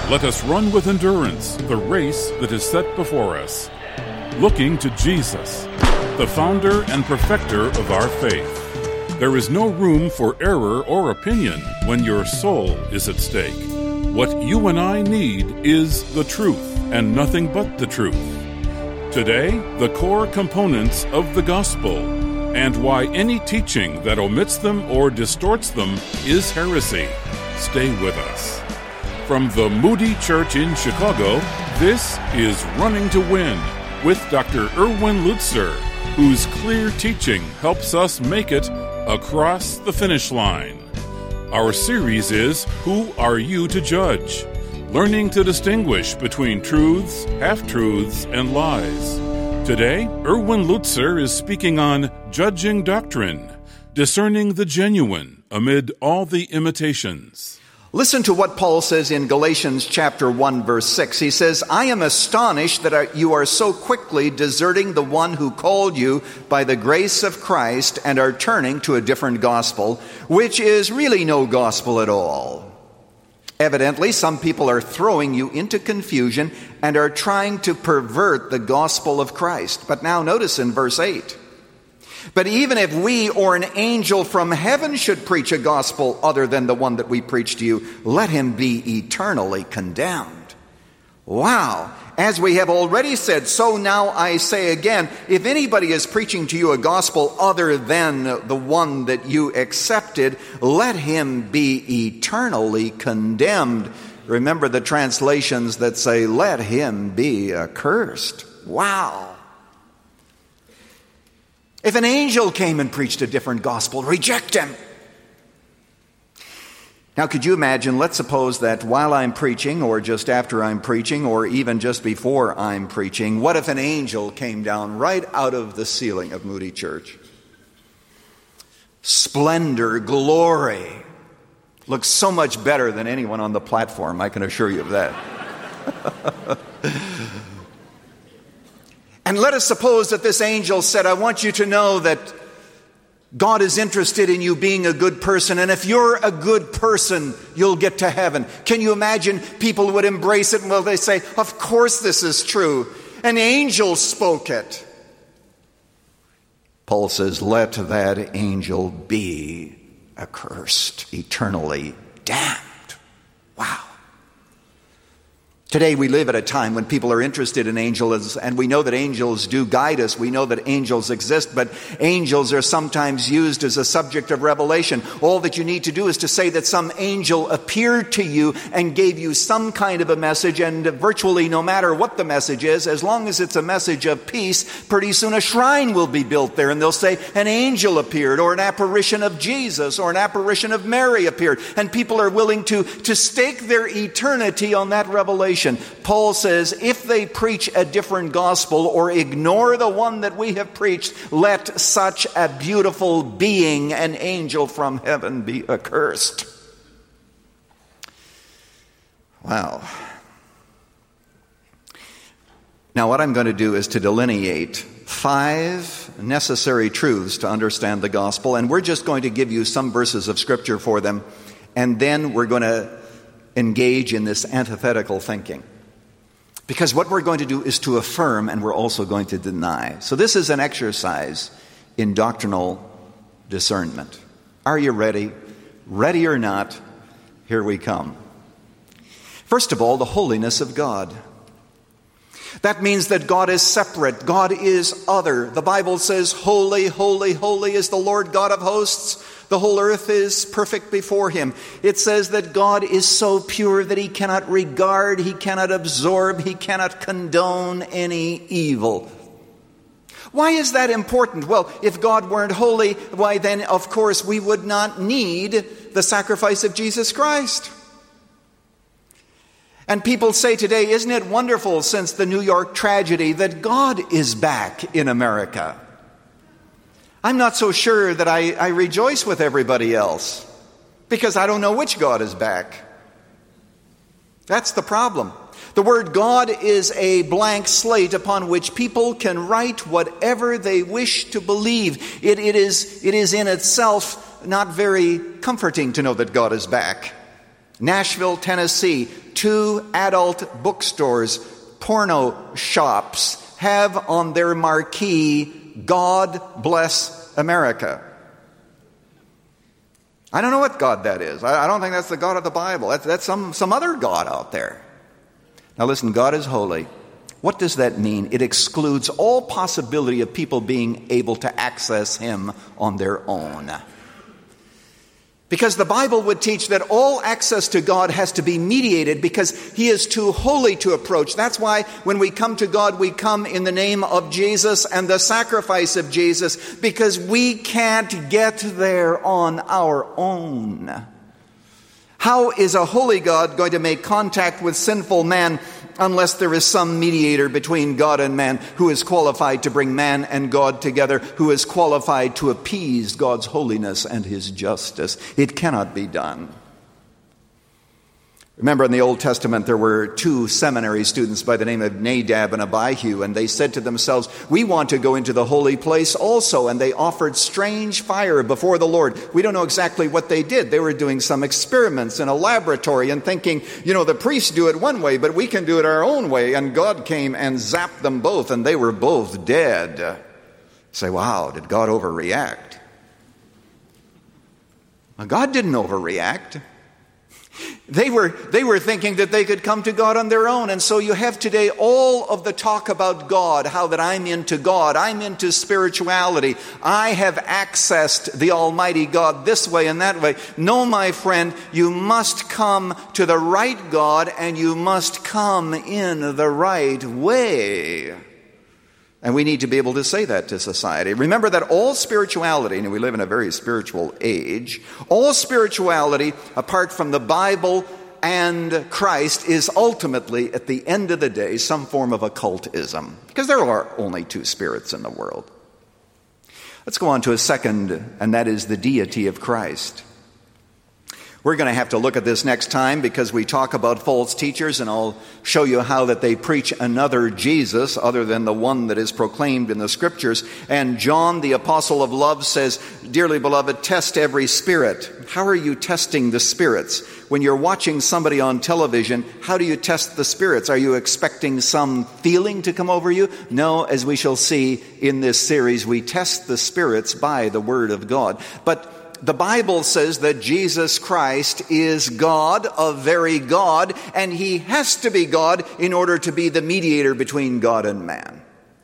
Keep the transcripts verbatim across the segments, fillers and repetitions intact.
Let us run with endurance the race that is set before us, looking to Jesus, the founder and perfecter of our faith. There is no room for error or opinion when your soul is at stake. What you and I need is the truth, and nothing but the truth. Today, the core components of the gospel, and why any teaching that omits them or distorts them is heresy. Stay with us. From the Moody Church in Chicago, this is Running to Win with Doctor Erwin Lutzer, whose clear teaching helps us make it across the finish line. Our series is Who Are You to Judge? Learning to distinguish between truths, half-truths, and lies. Today, Erwin Lutzer is speaking on judging doctrine, discerning the genuine amid all the imitations. Listen to what Paul says in Galatians chapter one, verse six. He says, I am astonished that you are so quickly deserting the one who called you by the grace of Christ and are turning to a different gospel, which is really no gospel at all. Evidently, some people are throwing you into confusion and are trying to pervert the gospel of Christ. But now notice in verse eight. But even if we or an angel from heaven should preach a gospel other than the one that we preach to you, let him be eternally condemned. Wow. As we have already said, so now I say again, if anybody is preaching to you a gospel other than the one that you accepted, let him be eternally condemned. Remember the translations that say, let him be accursed. Wow. If an angel came and preached a different gospel, reject him. Now, could you imagine, let's suppose that while I'm preaching, or just after I'm preaching, or even just before I'm preaching, what if an angel came down right out of the ceiling of Moody Church? Splendor, glory. Looks so much better than anyone on the platform, I can assure you of that. And let us suppose that this angel said, I want you to know that God is interested in you being a good person, and if you're a good person, you'll get to heaven. Can you imagine people would embrace it? Well, they say, of course this is true. An angel spoke it. Paul says, let that angel be accursed, eternally damned. Wow. Today we live at a time when people are interested in angels, and we know that angels do guide us. We know that angels exist, but angels are sometimes used as a subject of revelation. All that you need to do is to say that some angel appeared to you and gave you some kind of a message, and virtually no matter what the message is, as long as it's a message of peace, pretty soon a shrine will be built there, and they'll say an angel appeared, or an apparition of Jesus, or an apparition of Mary appeared, and people are willing to, to stake their eternity on that revelation. Paul says, if they preach a different gospel or ignore the one that we have preached, let such a beautiful being, an angel from heaven, be accursed. Wow. Now, what I'm going to do is to delineate five necessary truths to understand the gospel, and we're just going to give you some verses of Scripture for them, and then we're going to engage in this antithetical thinking. Because what we're going to do is to affirm, and we're also going to deny. So this is an exercise in doctrinal discernment. Are you ready? Ready or not, here we come. First of all, the holiness of God. That means that God is separate. God is other. The Bible says, holy, holy, holy is the Lord God of hosts. The whole earth is perfect before him. It says that God is so pure that he cannot regard, he cannot absorb, he cannot condone any evil. Why is that important? Well, if God weren't holy, why then, of course, we would not need the sacrifice of Jesus Christ. And people say today, isn't it wonderful since the New York tragedy that God is back in America? I'm not so sure that I, I rejoice with everybody else, because I don't know which God is back. That's the problem. The word God is a blank slate upon which people can write whatever they wish to believe. It, it is, it is in itself not very comforting to know that God is back. Nashville, Tennessee, two adult bookstores, porno shops, have on their marquee, God bless America. I don't know what God that is. I don't think that's the God of the Bible. That's, that's some, some other God out there. Now listen, God is holy. What does that mean? It excludes all possibility of people being able to access Him on their own. Because the Bible would teach that all access to God has to be mediated because He is too holy to approach. That's why when we come to God, we come in the name of Jesus and the sacrifice of Jesus, because we can't get there on our own. How is a holy God going to make contact with sinful man unless there is some mediator between God and man who is qualified to bring man and God together, who is qualified to appease God's holiness and His justice? It cannot be done. Remember, in the Old Testament, there were two seminary students by the name of Nadab and Abihu, and they said to themselves, we want to go into the holy place also, and they offered strange fire before the Lord. We don't know exactly what they did. They were doing some experiments in a laboratory and thinking, you know, the priests do it one way, but we can do it our own way, and God came and zapped them both, and they were both dead. You say, wow, did God overreact? Well, God didn't overreact. They were, they were thinking that they could come to God on their own. And so you have today all of the talk about God, how that I'm into God, I'm into spirituality, I have accessed the Almighty God this way and that way. No, my friend, you must come to the right God, and you must come in the right way. And we need to be able to say that to society. Remember that all spirituality, and we live in a very spiritual age, all spirituality, apart from the Bible and Christ, is ultimately, at the end of the day, some form of occultism. Because there are only two spirits in the world. Let's go on to a second, and that is the deity of Christ. We're going to have to look at this next time because we talk about false teachers, and I'll show you how that they preach another Jesus other than the one that is proclaimed in the Scriptures. And John, the apostle of love, says, dearly beloved, test every spirit. How are you testing the spirits? When you're watching somebody on television, how do you test the spirits? Are you expecting some feeling to come over you? No, as we shall see in this series, we test the spirits by the Word of God. But the Bible says that Jesus Christ is God, a very God, and He has to be God in order to be the mediator between God and man.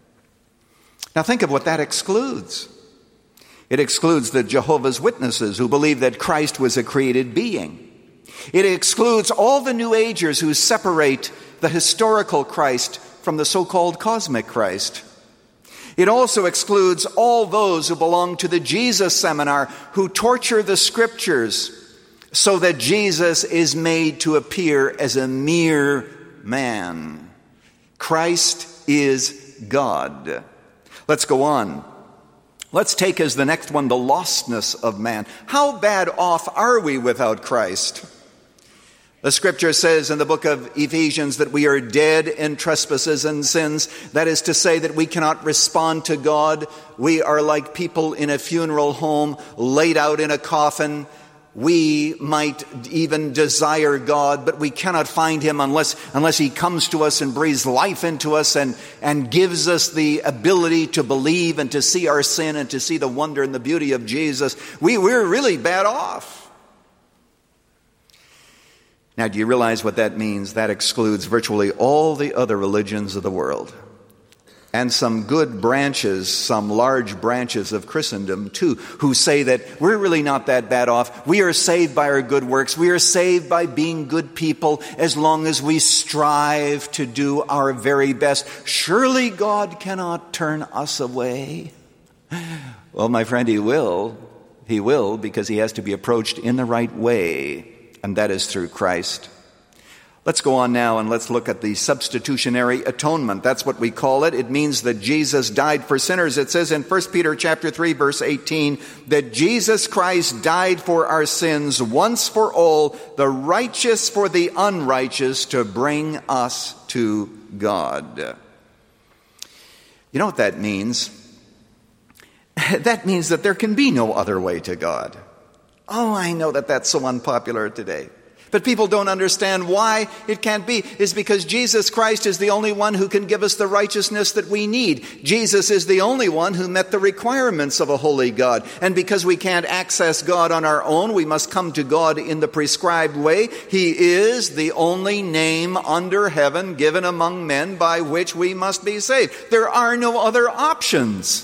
Now think of what that excludes. It excludes the Jehovah's Witnesses who believe that Christ was a created being. It excludes all the New Agers who separate the historical Christ from the so-called cosmic Christ. It also excludes all those who belong to the Jesus Seminar who torture the Scriptures so that Jesus is made to appear as a mere man. Christ is God. Let's go on. Let's take as the next one the lostness of man. How bad off are we without Christ? The Scripture says in the book of Ephesians that we are dead in trespasses and sins. That is to say that we cannot respond to God. We are like people in a funeral home, laid out in a coffin. We might even desire God, but we cannot find Him unless, unless He comes to us and breathes life into us and, and gives us the ability to believe and to see our sin and to see the wonder and the beauty of Jesus. We, we're really bad off. Now, do you realize what that means? That excludes virtually all the other religions of the world. And some good branches, some large branches of Christendom too, who say that we're really not that bad off. We are saved by our good works. We are saved by being good people as long as we strive to do our very best. Surely God cannot turn us away. Well, my friend, He will. He will, because He has to be approached in the right way. And that is through Christ. Let's go on now and let's look at the substitutionary atonement. That's what we call it. It means that Jesus died for sinners. It says in First Peter chapter three, verse eighteen, that Jesus Christ died for our sins once for all, the righteous for the unrighteous, to bring us to God. You know what that means? That means that there can be no other way to God. Oh, I know that that's so unpopular today. But people don't understand why it can't be. It's because Jesus Christ is the only one who can give us the righteousness that we need. Jesus is the only one who met the requirements of a holy God. And because we can't access God on our own, we must come to God in the prescribed way. He is the only name under heaven given among men by which we must be saved. There are no other options.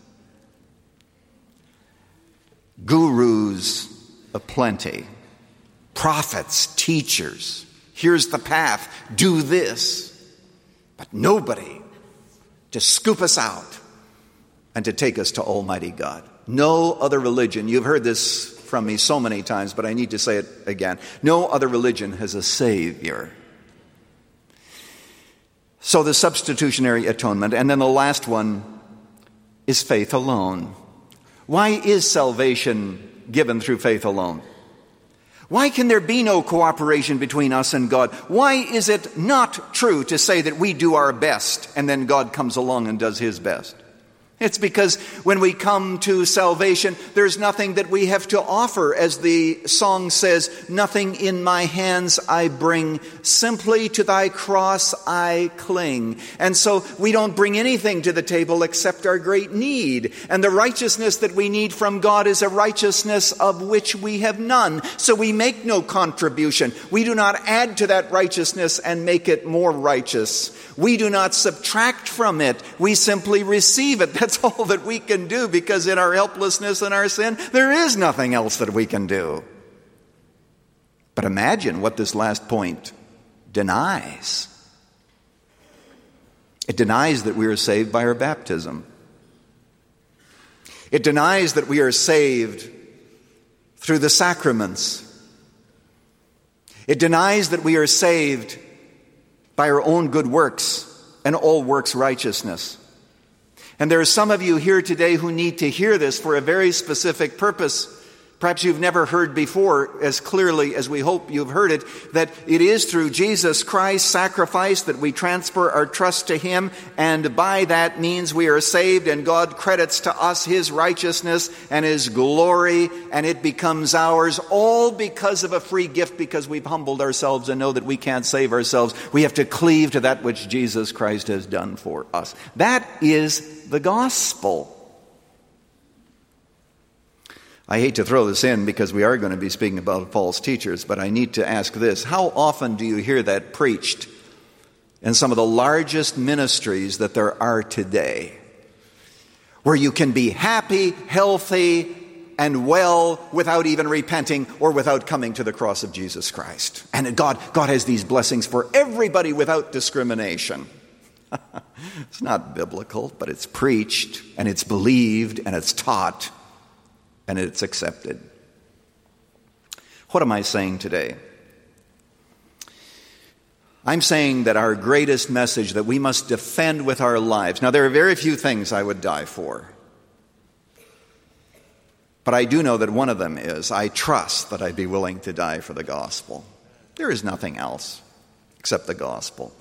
Gurus aplenty. Prophets, teachers, here's the path, do this. But nobody to scoop us out and to take us to Almighty God. No other religion, you've heard this from me so many times, but I need to say it again. No other religion has a Savior. So the substitutionary atonement, and then the last one is faith alone. Why is salvation given through faith alone? Why can there be no cooperation between us and God? Why is it not true to say that we do our best and then God comes along and does his best? It's because when we come to salvation, there's nothing that we have to offer. As the song says, nothing in my hands I bring, simply to thy cross I cling. And so we don't bring anything to the table except our great need. And the righteousness that we need from God is a righteousness of which we have none. So we make no contribution. We do not add to that righteousness and make it more righteous. We do not subtract from it. We simply receive it. That's all that we can do, because in our helplessness and our sin, there is nothing else that we can do. But imagine what this last point denies. It denies that we are saved by our baptism. It denies that we are saved through the sacraments. It denies that we are saved by our own good works and all works righteousness. And there are some of you here today who need to hear this for a very specific purpose. Perhaps you've never heard before as clearly as we hope you've heard it, that it is through Jesus Christ's sacrifice that we transfer our trust to him, and by that means we are saved, and God credits to us his righteousness and his glory, and it becomes ours, all because of a free gift, because we've humbled ourselves and know that we can't save ourselves. We have to cleave to that which Jesus Christ has done for us. That is the gospel. I hate to throw this in because we are going to be speaking about false teachers, but I need to ask this. How often do you hear that preached in some of the largest ministries that there are today, where you can be happy, healthy, and well without even repenting or without coming to the cross of Jesus Christ? And God, God has these blessings for everybody without discrimination. It's not biblical, but it's preached, and it's believed, and it's taught, and it's accepted. What am I saying today? I'm saying that our greatest message that we must defend with our lives. Now, there are very few things I would die for. But I do know that one of them is, I trust that I'd be willing to die for the gospel. There is nothing else except the gospel.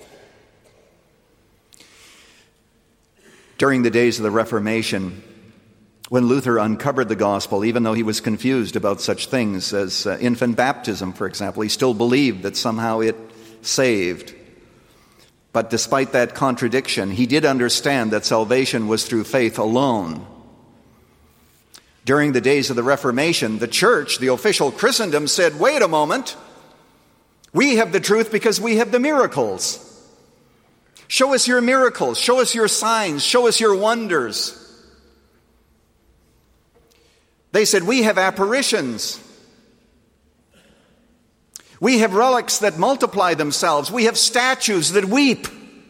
During the days of the Reformation, when Luther uncovered the gospel, even though he was confused about such things as uh, infant baptism, for example, he still believed that somehow it saved. But despite that contradiction, he did understand that salvation was through faith alone. During the days of the Reformation, the church, the official Christendom, said, wait a moment, we have the truth because we have the miracles. Show us your miracles, show us your signs, show us your wonders. They said, we have apparitions. We have relics that multiply themselves. We have statues that weep.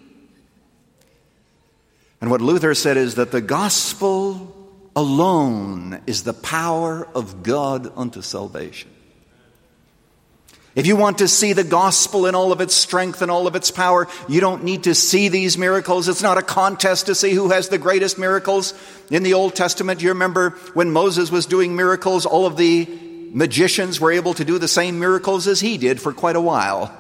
And what Luther said is that the gospel alone is the power of God unto salvation. If you want to see the gospel in all of its strength and all of its power, you don't need to see these miracles. It's not a contest to see who has the greatest miracles. In the Old Testament, you remember when Moses was doing miracles, all of the magicians were able to do the same miracles as he did for quite a while.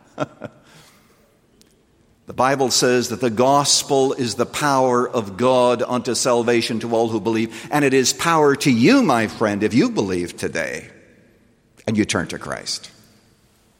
The Bible says that the gospel is the power of God unto salvation to all who believe. And it is power to you, my friend, if you believe today and you turn to Christ.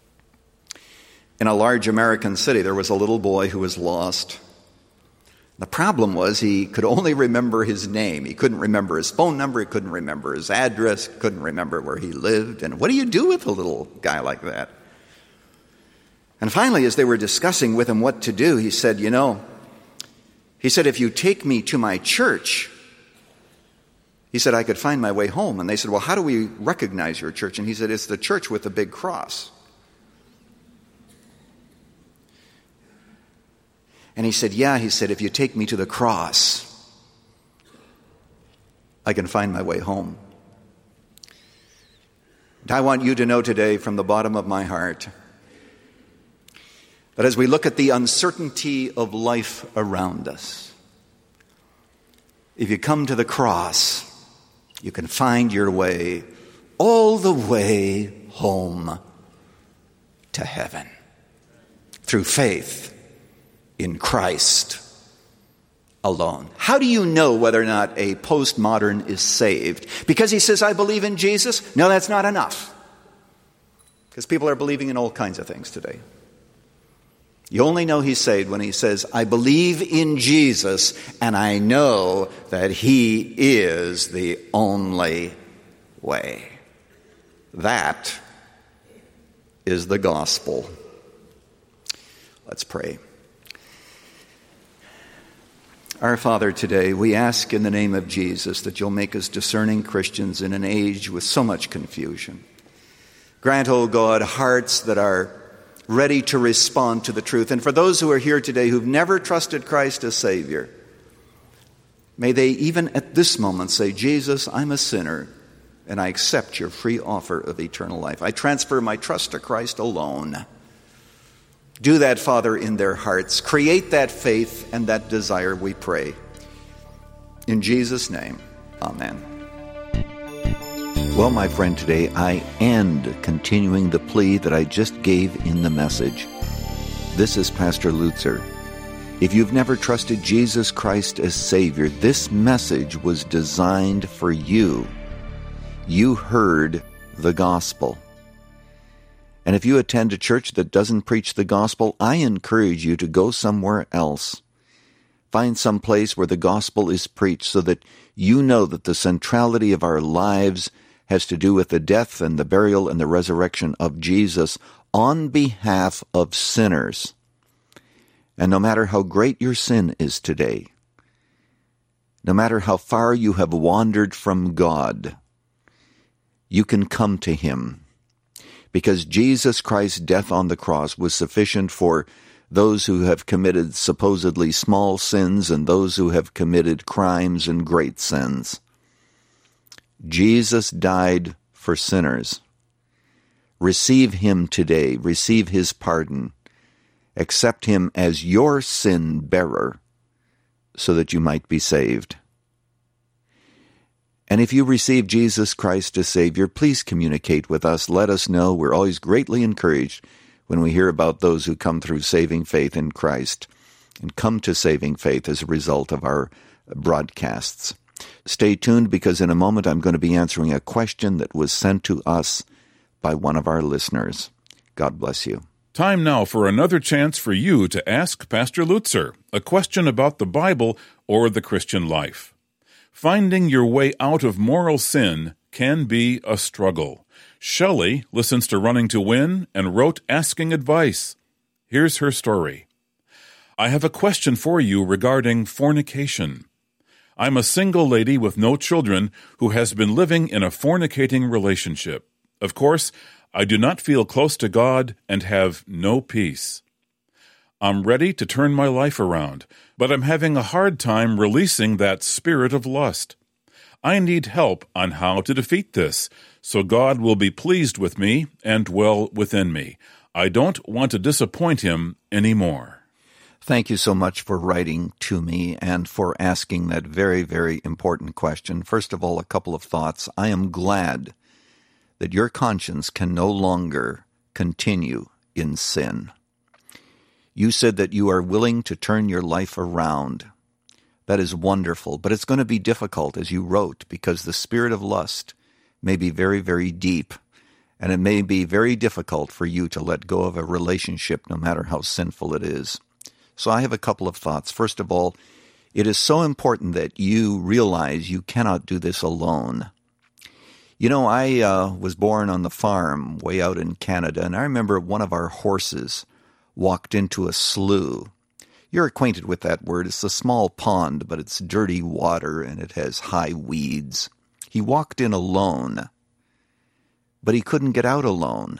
In a large American city, there was a little boy who was lost. The problem was he could only remember his name. He couldn't remember his phone number. He couldn't remember his address. Couldn't remember where he lived. And what do you do with a little guy like that? And finally, as they were discussing with him what to do, he said, you know, he said, if you take me to my church, he said, I could find my way home. And they said, well, how do we recognize your church? And he said, it's the church with the big cross. And he said, yeah, he said, if you take me to the cross, I can find my way home. And I want you to know today from the bottom of my heart that as we look at the uncertainty of life around us, if you come to the cross, you can find your way all the way home to heaven through faith in Christ alone. How do you know whether or not a postmodern is saved? Because he says, I believe in Jesus? No, that's not enough. Because people are believing in all kinds of things today. You only know he's saved when he says, I believe in Jesus, and I know that he is the only way. That is the gospel. Let's pray. Our Father, today we ask in the name of Jesus that you'll make us discerning Christians in an age with so much confusion. Grant, O God, hearts that are ready to respond to the truth. And for those who are here today who've never trusted Christ as Savior, may they even at this moment say, Jesus, I'm a sinner, and I accept your free offer of eternal life. I transfer my trust to Christ alone. Do that, Father, in their hearts. Create that faith and that desire, we pray. In Jesus' name, amen. Well, my friend, today I end continuing the plea that I just gave in the message. This is Pastor Lutzer. If you've never trusted Jesus Christ as Savior, this message was designed for you. You heard the gospel. And if you attend a church that doesn't preach the gospel, I encourage you to go somewhere else. Find some place where the gospel is preached so that you know that the centrality of our lives has to do with the death and the burial and the resurrection of Jesus on behalf of sinners. And no matter how great your sin is today, no matter how far you have wandered from God, you can come to him. Because Jesus Christ's death on the cross was sufficient for those who have committed supposedly small sins and those who have committed crimes and great sins. Jesus died for sinners. Receive him today. Receive his pardon. Accept him as your sin bearer so that you might be saved. And if you receive Jesus Christ as Savior, please communicate with us. Let us know. We're always greatly encouraged when we hear about those who come through saving faith in Christ and come to saving faith as a result of our broadcasts. Stay tuned, because in a moment I'm going to be answering a question that was sent to us by one of our listeners. God bless you. Time now for another chance for you to ask Pastor Lutzer a question about the Bible or the Christian life. Finding your way out of moral sin can be a struggle. Shelley listens to Running to Win and wrote asking advice. Here's her story. I have a question for you regarding fornication. I'm a single lady with no children who has been living in a fornicating relationship. Of course, I do not feel close to God and have no peace. I'm ready to turn my life around, but I'm having a hard time releasing that spirit of lust. I need help on how to defeat this, so God will be pleased with me and dwell within me. I don't want to disappoint him anymore. Thank you so much for writing to me and for asking that very, very important question. First of all, a couple of thoughts. I am glad that your conscience can no longer continue in sin. You said that you are willing to turn your life around. That is wonderful, but it's going to be difficult, as you wrote, because the spirit of lust may be very, very deep, and it may be very difficult for you to let go of a relationship no matter how sinful it is. So I have a couple of thoughts. First of all, it is so important that you realize you cannot do this alone. You know, I uh, was born on the farm way out in Canada, and I remember one of our horses walked into a slough. You're acquainted with that word. It's a small pond, but it's dirty water and it has high weeds. He walked in alone, but he couldn't get out alone.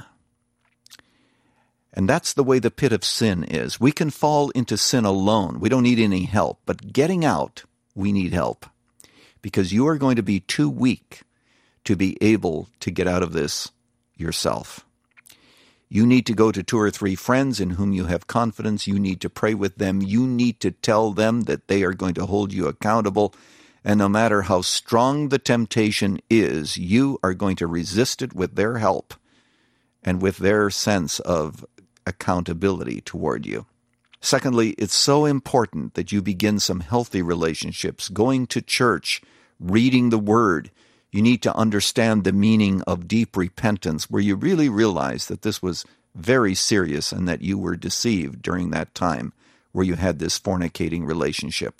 And that's the way the pit of sin is. We can fall into sin alone. We don't need any help. But getting out, we need help. Because you are going to be too weak to be able to get out of this yourself. You need to go to two or three friends in whom you have confidence. You need to pray with them. You need to tell them that they are going to hold you accountable. And no matter how strong the temptation is, you are going to resist it with their help and with their sense of accountability toward you. Secondly, it's so important that you begin some healthy relationships, going to church, reading the Word. You need to understand the meaning of deep repentance, where you really realize that this was very serious and that you were deceived during that time where you had this fornicating relationship.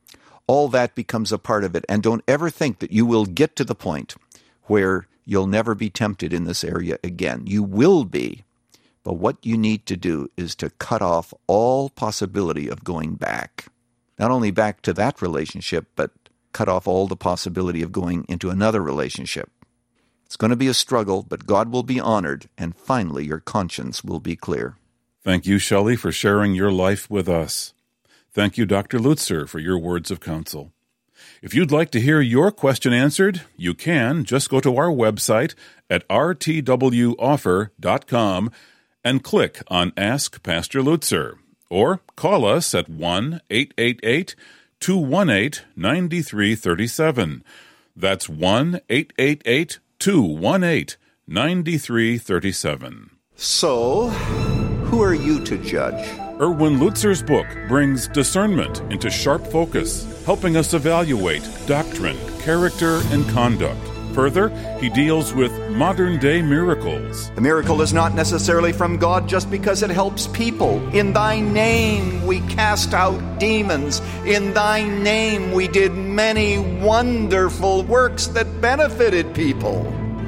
All that becomes a part of it, and don't ever think that you will get to the point where you'll never be tempted in this area again. You will be. But what you need to do is to cut off all possibility of going back. Not only back to that relationship, but cut off all the possibility of going into another relationship. It's going to be a struggle, but God will be honored, and finally your conscience will be clear. Thank you, Shelley, for sharing your life with us. Thank you, Doctor Lutzer, for your words of counsel. If you'd like to hear your question answered, you can just go to our website at r t w offer dot com and click on Ask Pastor Lutzer, or call us at one eight eight eight, two one eight, nine three three seven. That's one eight eight eight, two one eight, nine three three seven. So, who are you to judge? Erwin Lutzer's book brings discernment into sharp focus, helping us evaluate doctrine, character, and conduct. Further, he deals with modern-day miracles. The miracle is not necessarily from God just because it helps people. In thy name we cast out demons. In thy name we did many wonderful works that benefited people.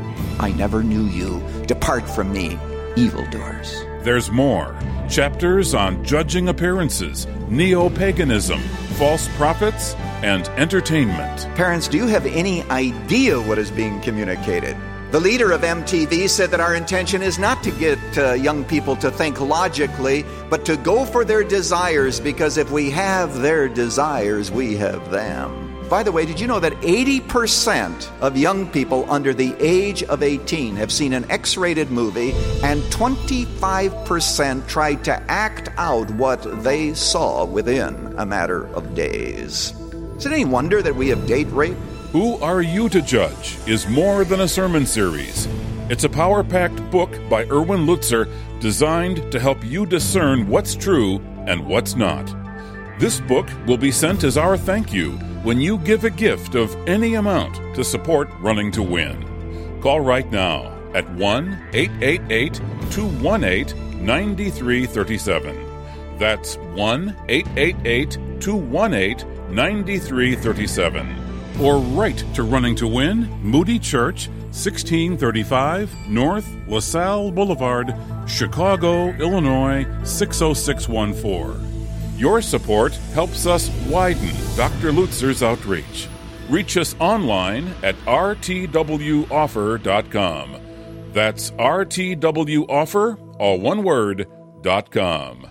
I never knew you. Depart from me, evildoers. There's more. Chapters on judging appearances, neo-paganism, false prophets, and entertainment. Parents, do you have any idea what is being communicated? The leader of M T V said that our intention is not to get uh, young people to think logically, but to go for their desires, because if we have their desires, we have them. By the way, did you know that eighty percent of young people under the age of eighteen have seen an X-rated movie, and twenty-five percent tried to act out what they saw within a matter of days? Is it any wonder that we have date rape? Who Are You to Judge is more than a sermon series. It's a power-packed book by Erwin Lutzer designed to help you discern what's true and what's not. This book will be sent as our thank you when you give a gift of any amount to support Running to Win. Call right now at one eight eight eight, two one eight, nine three three seven. That's one eight eight eight, two one eight, nine three three seven. Or write to Running to Win, Moody Church, sixteen thirty-five North LaSalle Boulevard, Chicago, Illinois, six oh six one four. Your support helps us widen Doctor Lutzer's outreach. Reach us online at r t w offer dot com. That's r t w offer, all one word, dot com.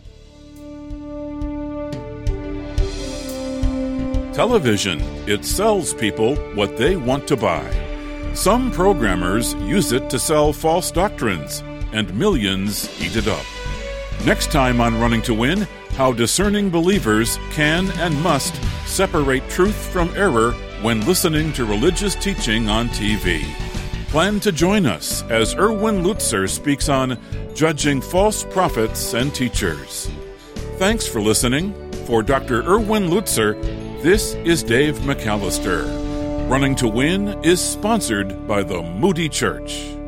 Television. It sells people what they want to buy. Some programmers use it to sell false doctrines, and millions eat it up. Next time on Running to Win, how discerning believers can and must separate truth from error when listening to religious teaching on T V. Plan to join us as Erwin Lutzer speaks on judging false prophets and teachers. Thanks for listening. For Doctor Erwin Lutzer, this is Dave McAllister. Running to Win is sponsored by the Moody Church.